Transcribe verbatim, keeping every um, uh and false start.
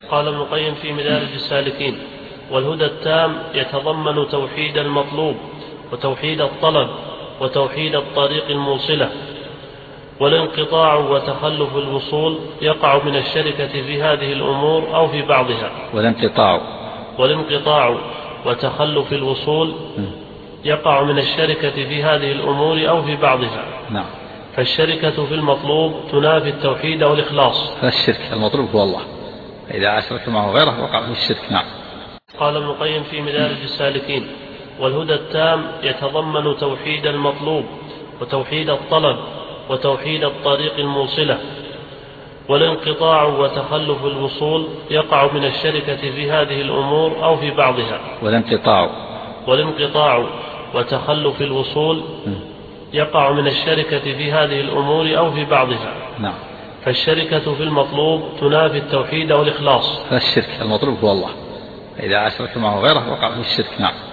قال ابن القيم في مدارج السالكين: والهدى التام يتضمن توحيد المطلوب وتوحيد الطلب وتوحيد الطريق الموصلة، والانقطاع وتخلف الوصول يقع من الشركة في هذه الأمور أو في بعضها. والانقطاع والانقطاع وتخلف الوصول يقع من الشركة في هذه الأمور أو في بعضها. نعم. فالشركة في المطلوب تنافي التوحيد والإخلاص. فالشرك المطلوب هو الله، إذا أشرك معه غيره وقع في الشرك. نعم. قال ابن القيم في مدارج السالكين: والهدى التام يتضمن توحيد المطلوب وتوحيد الطلب وتوحيد الطريق الموصلة، والانقطاع وتخلف الوصول يقع من الشركة في هذه الأمور أو في بعضها. والانقطاع والانقطاع وتخلف الوصول يقع من الشركة في هذه الأمور أو في بعضها. نعم. فالشركة في المطلوب تنافي التوحيد والإخلاص. فالشرك المطلوب هو الله، إذا أشرك معه غيره وقع في الشرك. نعم.